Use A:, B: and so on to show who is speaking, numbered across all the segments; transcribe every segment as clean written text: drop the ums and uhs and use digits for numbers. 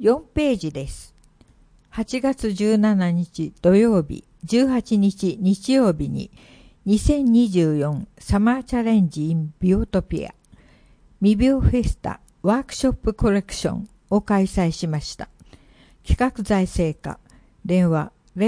A: 4ページです。8月17日土曜日、18日日曜日に2024サマーチャレンジ in ビオトピア未病フェスタワークショップコレクションを開催しました。企画財政課電話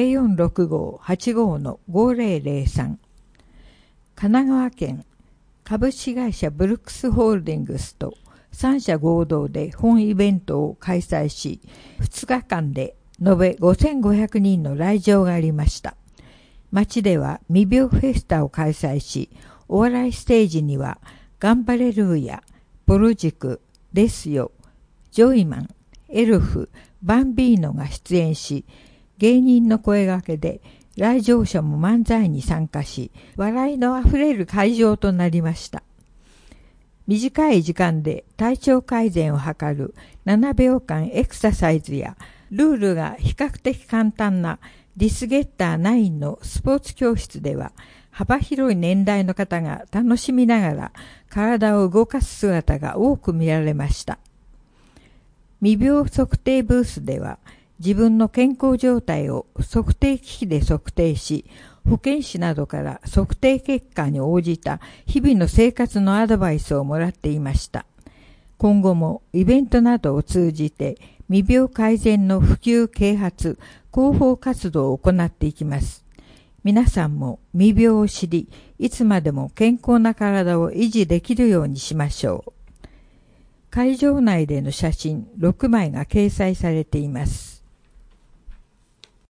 A: 046585-5003 神奈川県株式会社ブルックスホールディングスと3社合同で本イベントを開催し、2日間で延べ5500人の来場がありました。町では未病フェスタを開催し、お笑いステージにはガンバレルーヤ、ボル塾、ですよ、ジョイマン、エルフ、バンビーノが出演し、芸人の声掛けで来場者も漫才に参加し、笑いのあふれる会場となりました。短い時間で体調改善を図る7秒間エクササイズやルールが比較的簡単なディスゲッター9のスポーツ教室では幅広い年代の方が楽しみながら体を動かす姿が多く見られました。未病測定ブースでは自分の健康状態を測定機器で測定し、保健師などから測定結果に応じた日々の生活のアドバイスをもらっていました。今後もイベントなどを通じて未病改善の普及啓発、広報活動を行っていきます。皆さんも未病を知り、いつまでも健康な体を維持できるようにしましょう。会場内での写真6枚が掲載されています。